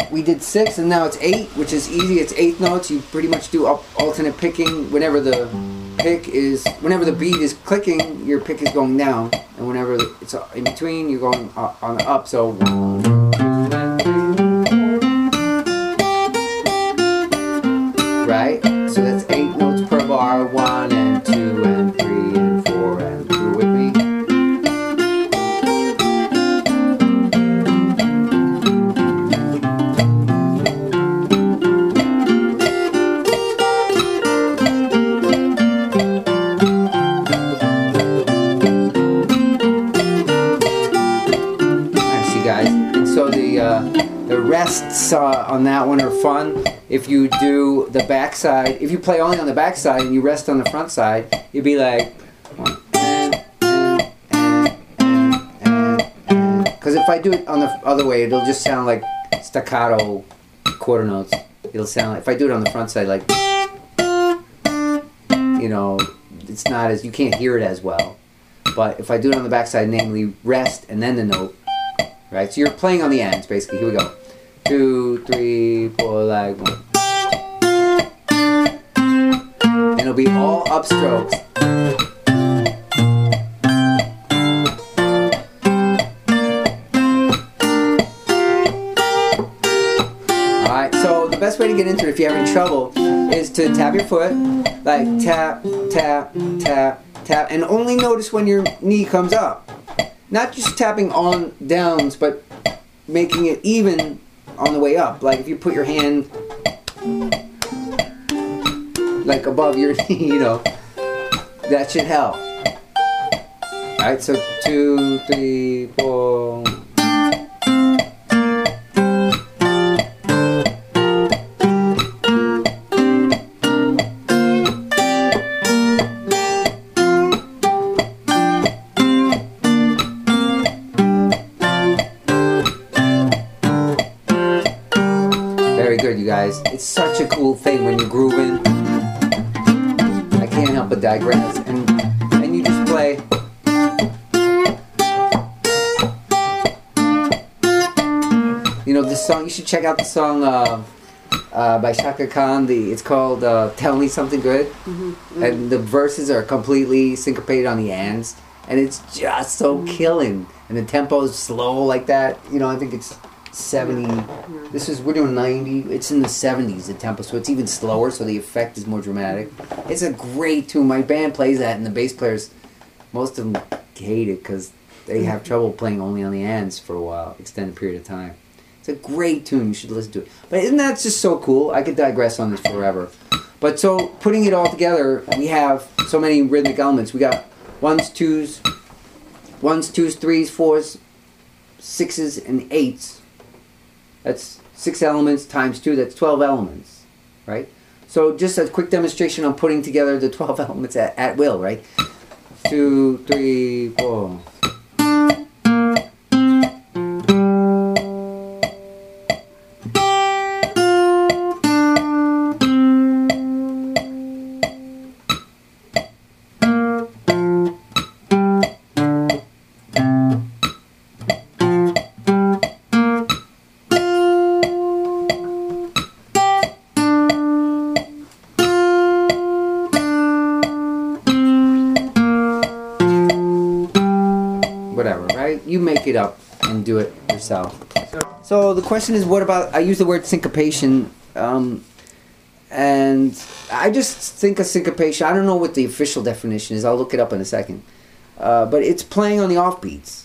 we did 6 and now it's 8, which is easy. It's 8th notes. You pretty much do alternate picking. Whenever the beat is clicking, your pick is going down, and whenever it's in between, you're going on the up. So 1, 2, 3, right? So that's 8 notes per bar. 1 and 2 and 3 and 4 and 2 with me. The rests on that one are fun. If you do the back side, if you play only on the back side and you rest on the front side, you'd be like, because if I do it on the other way, it'll just sound like staccato quarter notes. It'll sound like, if I do it on the front side, like, you know, it's not as, you can't hear it as well. But if I do it on the back side, namely rest and then the note, right? So you're playing on the ends, basically. Here we go. 2, 3, 4, like 1. And it'll be all upstrokes. Alright, so the best way to get into it if you're having trouble is to tap your foot, like tap, tap, tap, tap, and only notice when your knee comes up. Not just tapping on downs, but making it even on the way up. Like if you put your hand like above your knee, you know, that should help. Alright, so 2, 3, 4. Very good, you guys. It's such a cool thing when you're grooving. I can't help but digress. And you just play. You know, this song, you should check out the song by Chaka Khan. It's called Tell Me Something Good. And the verses are completely syncopated on the ends. And it's just so killing. And the tempo is slow like that. You know, I think it's 70. We're doing 90. It's in the 70s, the tempo, so it's even slower, so the effect is more dramatic. It's a great tune. My band plays that, and the bass players, most of them hate it because they have trouble playing only on the ends for a while, extended period of time. It's a great tune. You should listen to it. But isn't that just so cool? I could digress on this forever. But so putting it all together, we have so many rhythmic elements. We got ones, twos, threes, fours, 6s, and 8s. That's 6 elements times 2, that's 12 elements, right? So just a quick demonstration on putting together the 12 elements at will, right? 2, 3, 4. Whatever, right? You make it up and do it yourself. So the question is, what about, I use the word syncopation, and I just think of syncopation, I don't know what the official definition is, I'll look it up in a second, but it's playing on the offbeats.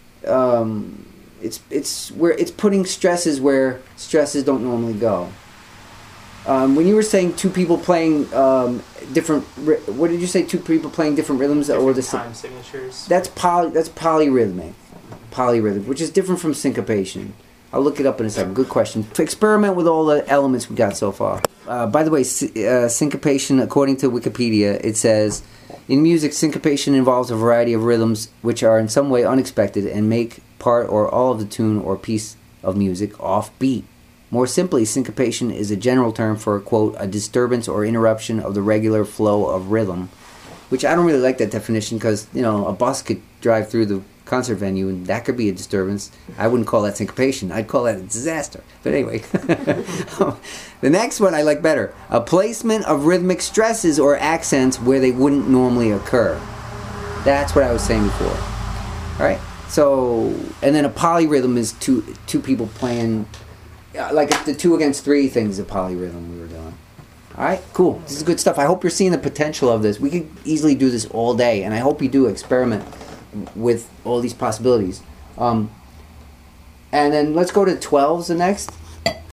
It's where it's putting stresses where stresses don't normally go. When you were saying two people playing different, what did you say? Two people playing different rhythms, different or the time signatures. That's polyrhythmic, which is different from syncopation. I'll look it up in a second. Good question. To experiment with all the elements we got so far. By the way, syncopation, according to Wikipedia, it says, in music, syncopation involves a variety of rhythms which are in some way unexpected and make part or all of the tune or piece of music off beat. More simply, syncopation is a general term for, quote, a disturbance or interruption of the regular flow of rhythm, which I don't really like that definition because, you know, a bus could drive through the concert venue and that could be a disturbance. I wouldn't call that syncopation. I'd call that a disaster. But anyway, the next one I like better. A placement of rhythmic stresses or accents where they wouldn't normally occur. That's what I was saying before. All right. So, and then a polyrhythm is two people playing, like the 2 against 3 thing is a polyrhythm we were doing. All right, cool. This is good stuff. I hope you're seeing the potential of this. We could easily do this all day, and I hope you do experiment with all these possibilities. And then let's go to 12s the next.